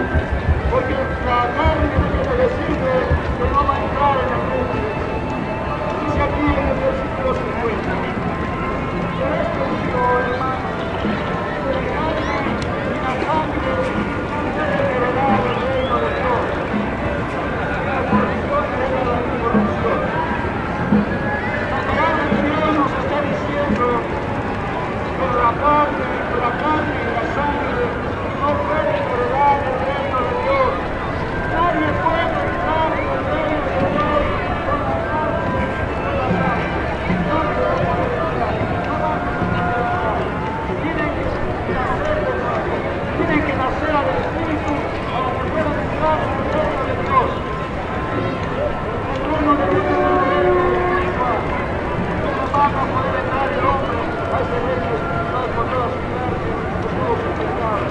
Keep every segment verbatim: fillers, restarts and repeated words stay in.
porque la carne quiere decirle que no va a entrar en el mundo. Dice aquí en el versículo cincuenta. Por esto digo, hermano, que la carne y la sangre no pueden heredar el reino de Dios. La corrupción hereda la incorrupción. La palabra de Dios nos está diciendo que la carne, que la carne y la sangre no pueden heredar el reino de Dios. Nadie puede entrar en el reino de Dios con la carne y con la sangre. No puede entrar, no van a entrar. Tienen que nacer de nuevo, tienen que nacer al Espíritu para que puedan entrar en el reino de Dios. El reino de Dios es el reino espiritual. No van a poder entrar el hombre a ese reino espiritual con toda su carne, con todo su pecado.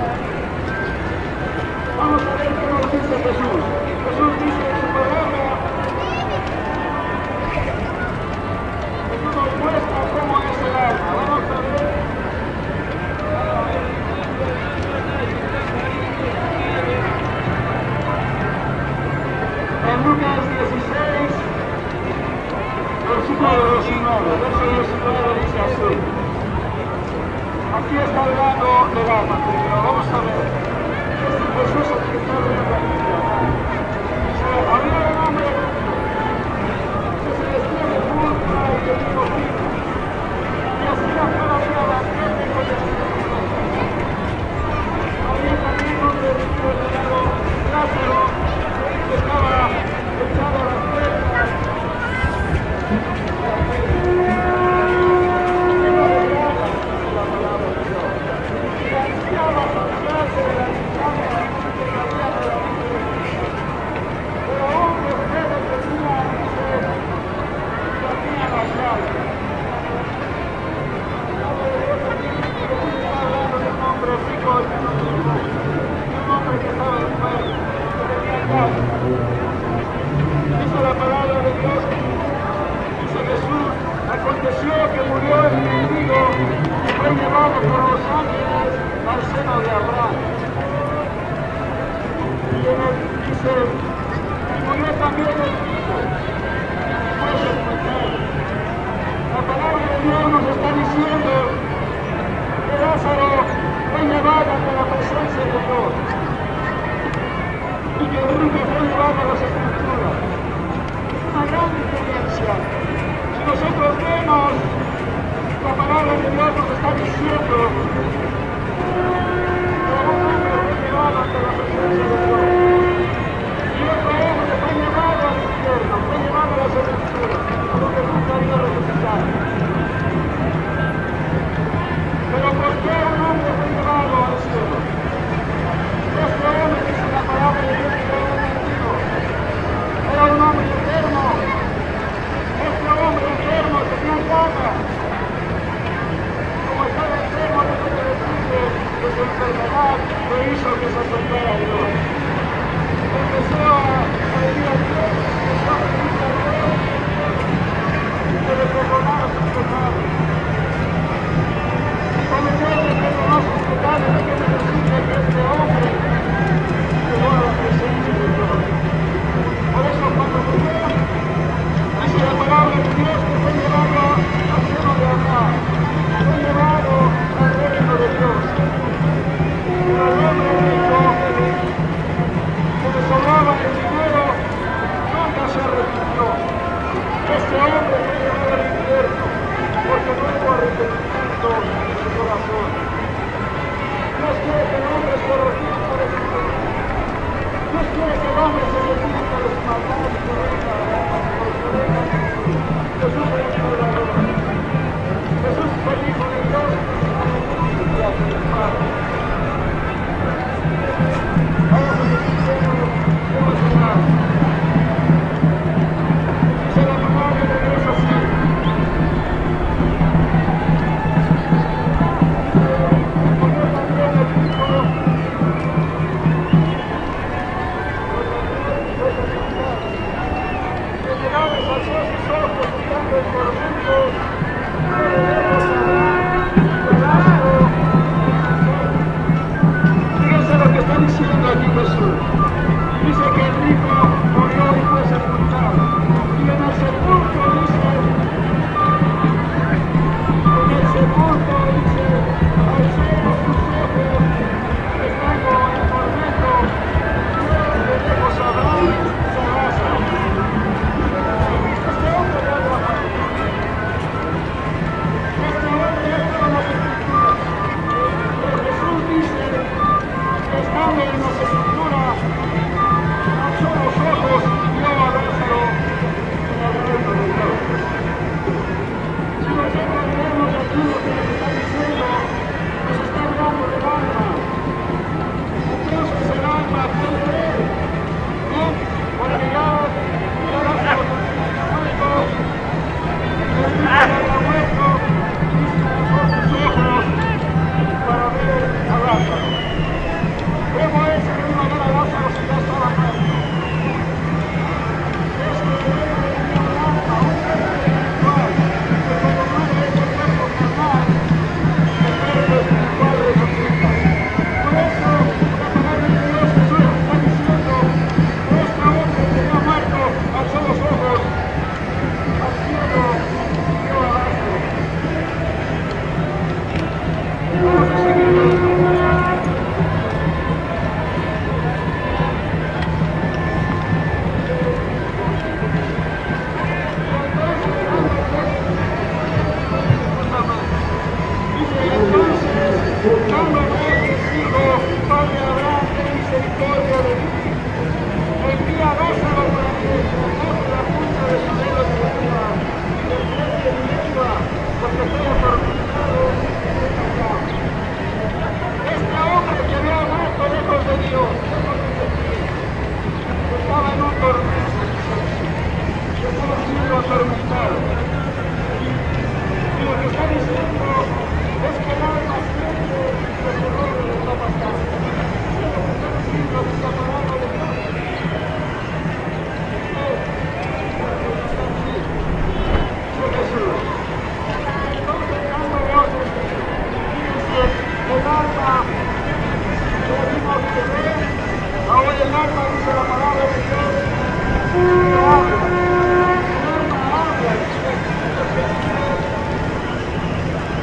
Vamos a ver qué nos dice Jesús. Jesús dice en su palabra, Jesús nos muestra cómo es el alma. Vamos a ver. En Lucas dieciséis, versículo diecinueve, verso diecinueve dice así. Aquí está hablando del alma, pero vamos a ver. Este Jesús el que está hablando aquí. Dice, había un hombre que se vestía de púrpura y de lino fino, y hacía cada día banquete con los discípulos. Había también un hombre rico llamado Lázaro, que estaba echado a las puertas. Dice la palabra de Dios, dice Jesús, aconteció que murió el mendigo y fue llevado por los ángeles al seno de Abraham. Y en el, dice, y murió también el hijo, y fue sepultado. La palabra de Dios nos está diciendo que Lázaro fue llevado ante la presencia de Dios. Y que el rico fue llevado a la sepultura. Es una gran diferencia. Si nosotros vemos, la palabra de Dios nos está diciendo que un hombre fue llevado ante la presencia de Dios. Y otro hombre fue llevado al infierno, fue llevado a la sepultura, donde nunca iba a resucitar. Pero ¿por qué un hombre fue llevado al cielo? Este hombre, dice la palabra de Dios, que era un mendigo, era un hombre enfermo. Este hombre enfermo tenía llaga. Como estaba enfermo, no puede decirle que su enfermedad lo hizo que se acercara a Dios. Empezó a pedir a Dios, empezó a pedir a Dios que le perdonara sus pecados. Y cuando Dios le perdonó sus pecados, hay que decirle que este hombre llegó a la presencia de Dios. Por eso cuando murió, dice la palabra de Dios que fue llevado al seno de Abraham, fue llevado al reino de Dios. Pero el hombre rico, que le sobraba el dinero, nunca se arrepintió. Este hombre fue llevado al infierno, porque no hubo arrepentimiento en su corazón. Dios en la sepultura, alzó los ojos y vio a Lázaro en el reino de Dios. Si nosotros leemos aquí lo que nos está diciendo, nos está hablando del alma. Entonces el alma puede ver, ¿no? Porque ya, ya Lázaro está muerto, el niño está muerto, y se alzó sus ojos para ver a Lázaro. ¿Cómo es que iba a ver a Lázaro si ya estaba muerto? Es que debe de tener un alma, un cuerpo espiritual, que cuando muere ese cuerpo carnal, el cuerpo espiritual resucita. Por eso, la palabra de Dios Jesús está diciendo, este hombre que está muerto alzó los ojos al cielo y vio a Lázaro. Vamos a seguir leyendo. Carlos Reyes dijo, Padre Abraham, ten misericordia de mí. Envía a Lázaro para que remoje la punta de su dedo de lengua y refresque mi lengua, porque estoy atormentado en esta cama. Este hombre que había muerto lejos de Dios, lejos de Jesús, estaba en un tormento, estaba siendo atormentado. Y lo que está diciendo es que el alma siente los errores de está pasando. Y lo que está diciendo es la palabra de Dios. Está aquí. Dice Jesús. Entonces, cuando Dios dice, el alma que vimos que ve, ahora el alma dice la palabra de Dios, que habla. El alma habla, dice,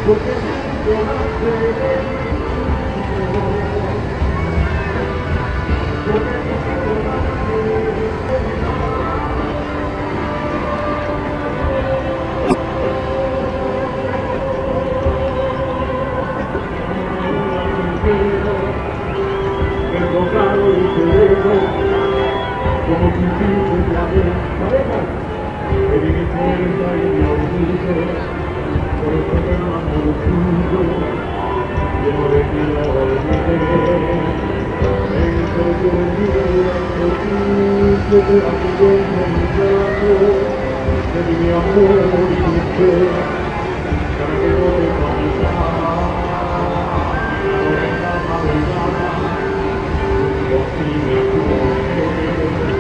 Como si fuese la vez, pareja, que viene fuerza y mi orgullo, por eso te mando lo tuyo, lleno de ti lo olvidé, en el precio del día, por ti, yo te apoyo en mi brazo, de mi amor y mi fe, para que no te falta, ahora en la madrugada, yo sí me tuve.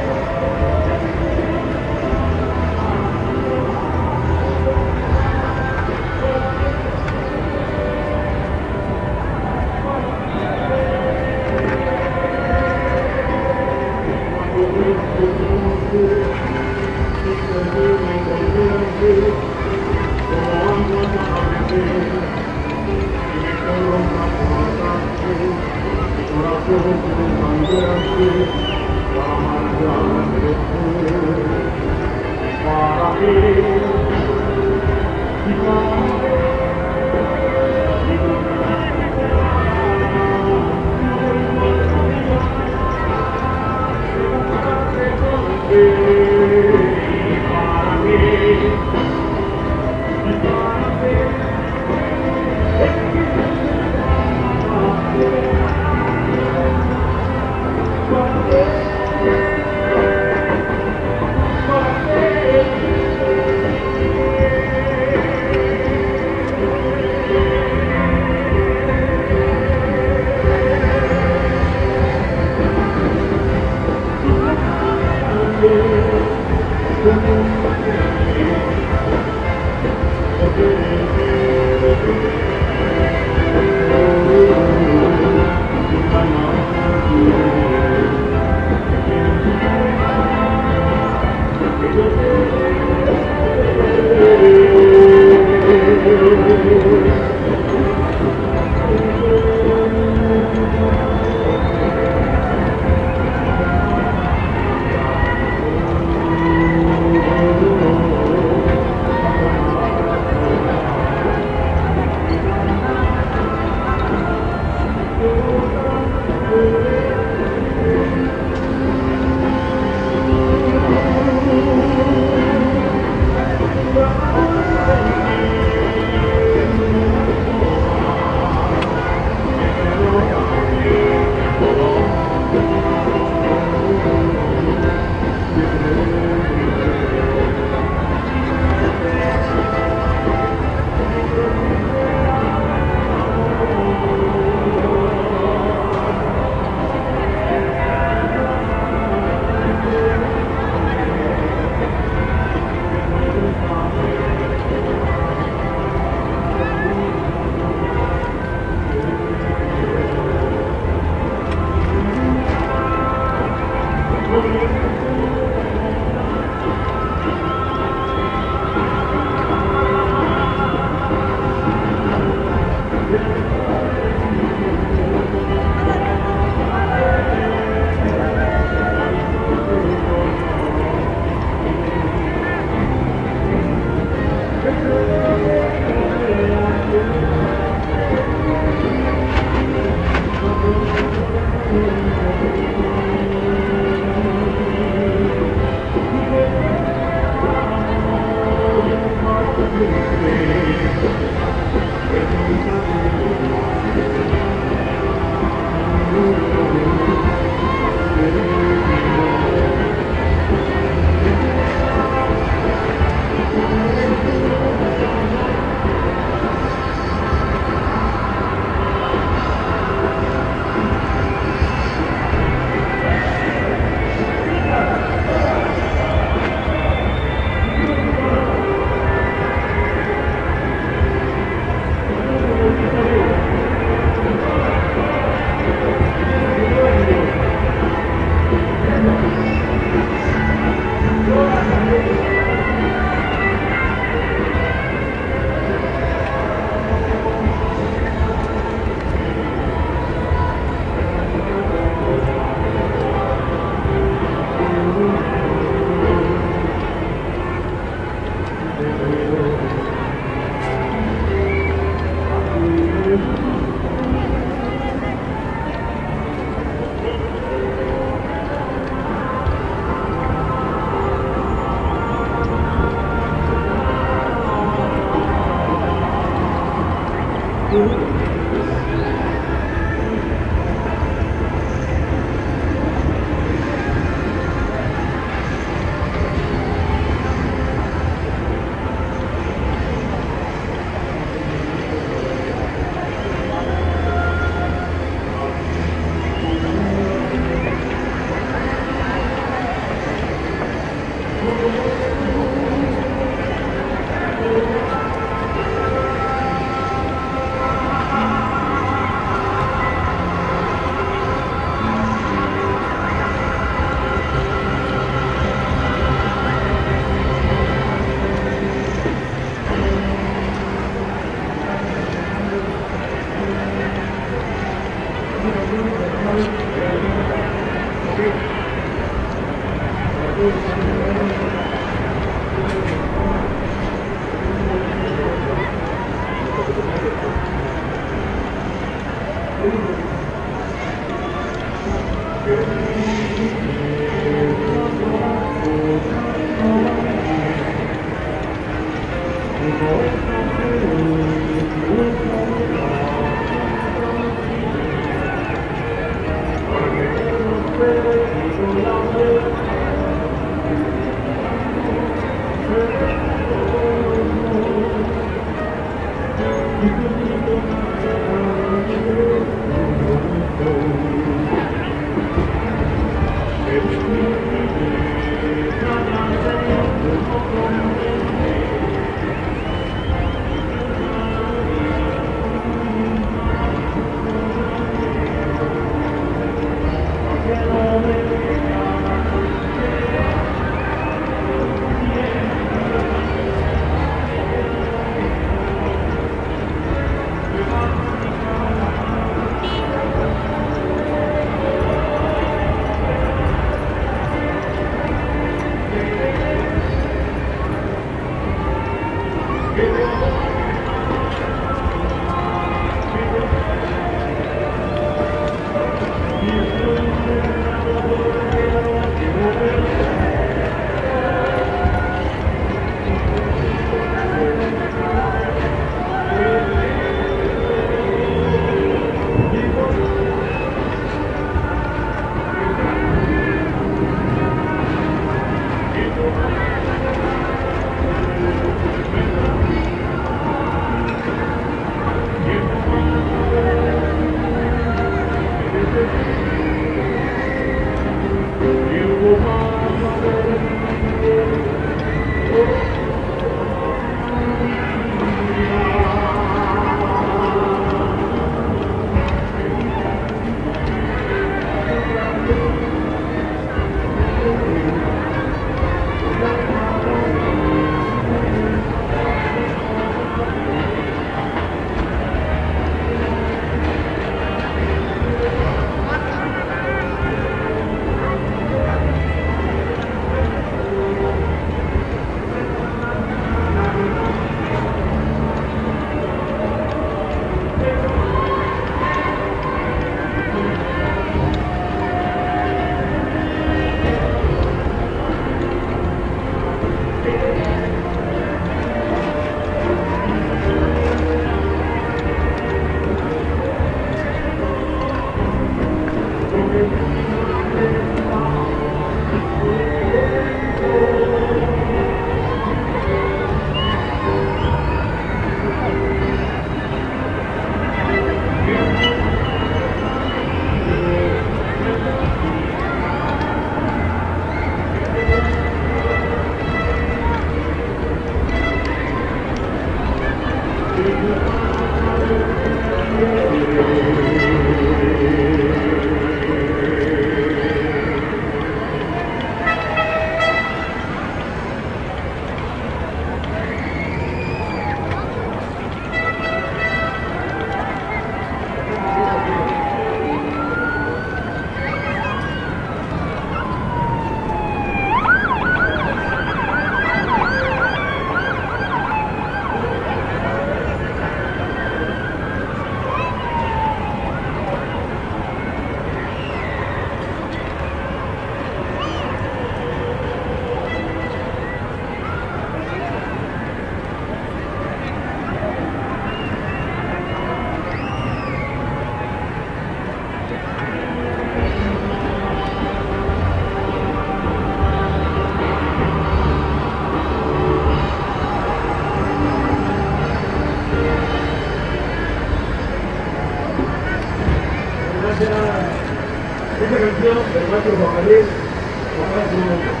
Esta canción del maestro Juan Gabriel, Juan Gabriel.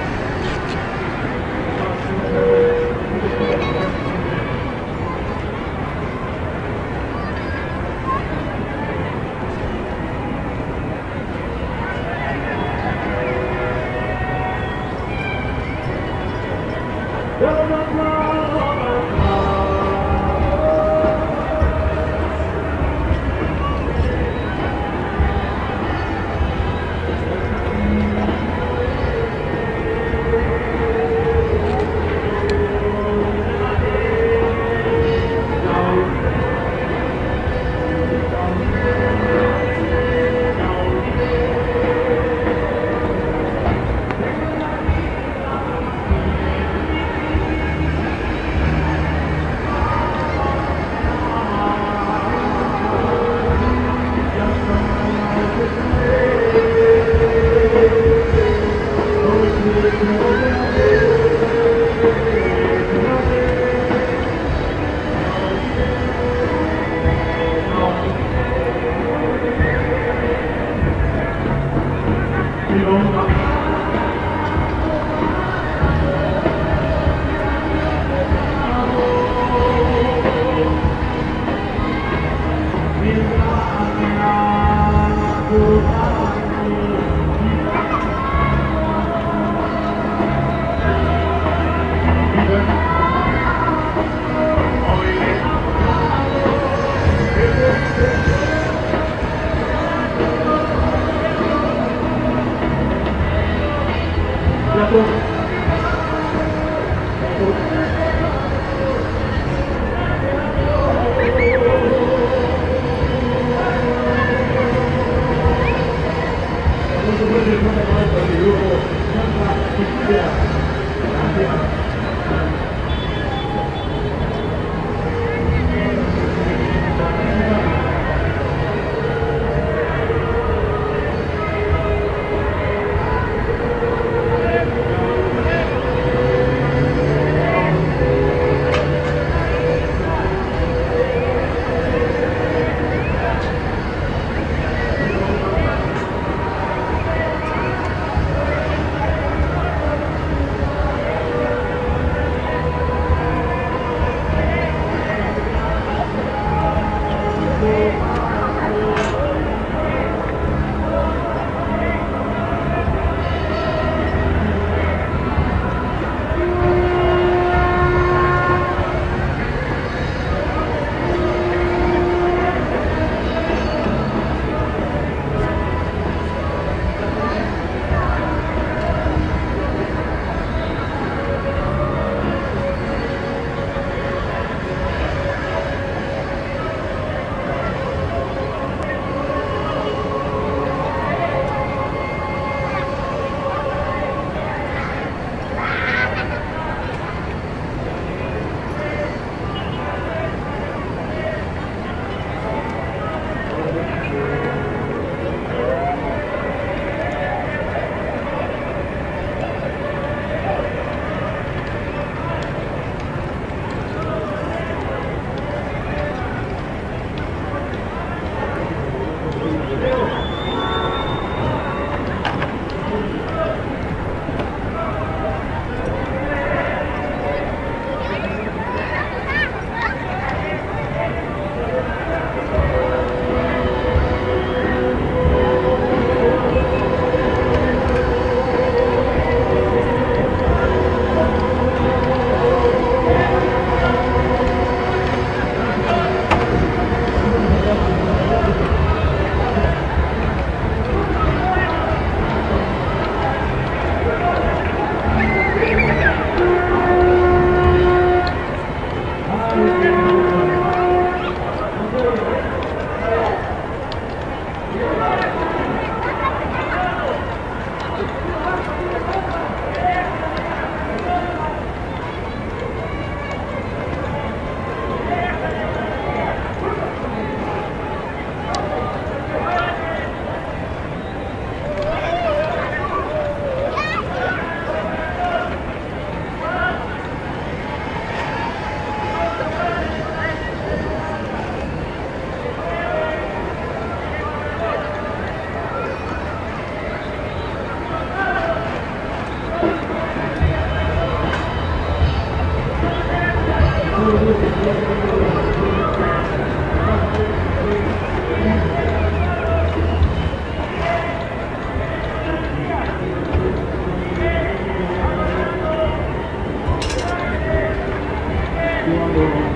Cuando